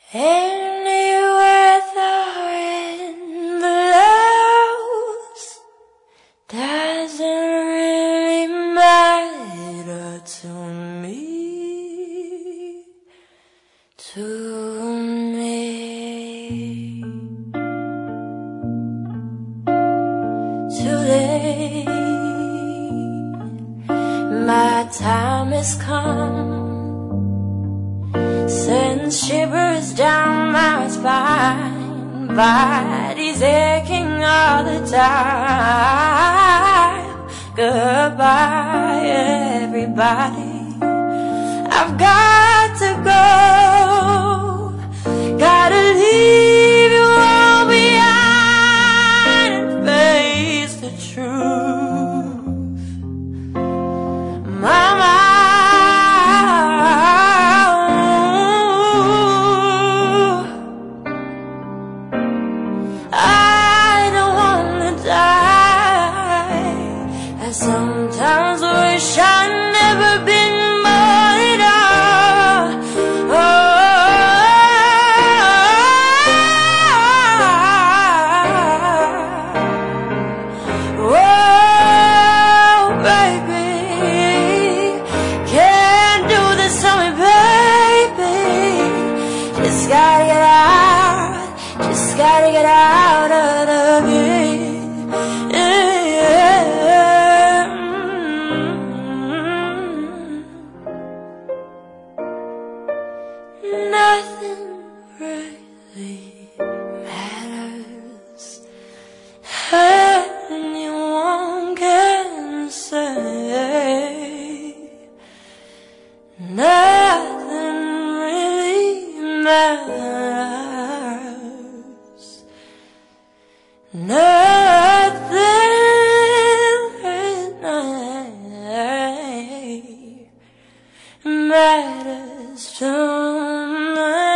Anywhere the wind blows doesn't really matter to me, Today, my time has come. Sends shivers down my spine, body's aching all the time. Goodbye, everybody, I've got to go. Gotta leave you all behind and face the truth. Mama, I sometimes wish I'd never been born at all. Oh, baby, can't do this to me, baby. Just gotta get out, just gotta get out of the bed. Nothing really matters. Anyone can say nothing really matters. Nothing really matters to me.